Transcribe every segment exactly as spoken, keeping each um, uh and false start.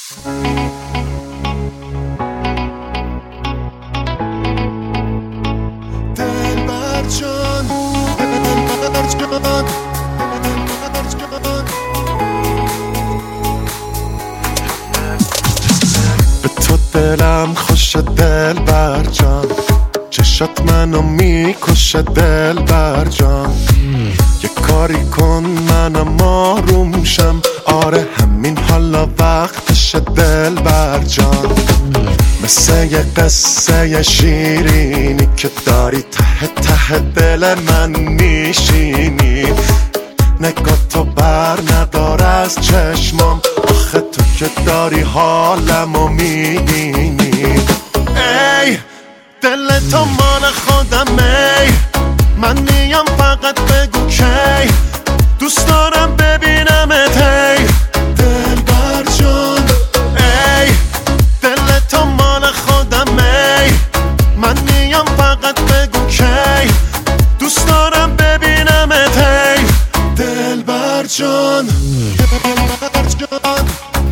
دلبر جان دلبر جان به تو دلم خوش دلبر جان، چشات منو میکشه دلبر جان. یه کاری کن منم آروم شم، آره همین حالا وقتشه دلبر جان. مثل یه قصه شیرینی که داری ته ته دل من میشینی. نگاه تو بر ندار از چشمام، آخه تو که داری حالمو میبینی. ای دل تو مال خودم، ای من میام فقط بگو کی دوست دارم ببینمت. ای دلبر جان ای دل تو مال خودم، ای من میام فقط بگو کی دوست دارم ببینمت. ای دلبر جان دلبر جان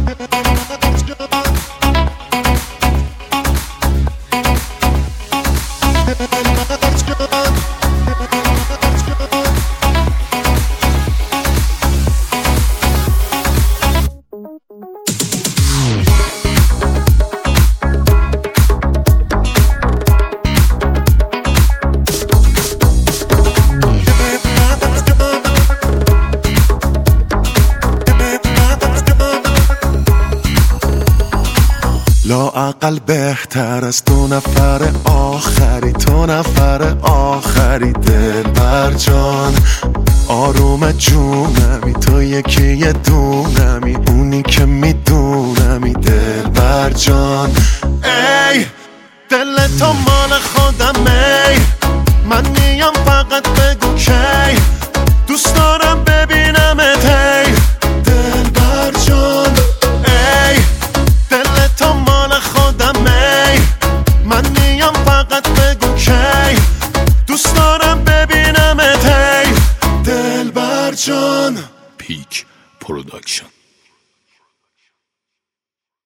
لااقل بهتر از دو نفر آخری، تو نفر آخری دلبر جان. آروم جونمی تو یکی یه دونمی، اونی که میدونمی دلبر جان. ای دل تو مال خودم، ای من میام فقط بگو کی دوست دارم ببینمت. ای دلبر جان ای دل تو مال خودم، ای من میام فقط بگو کی دوست دارم ببینمت. ای دلبر جان. پیک پروداکشن.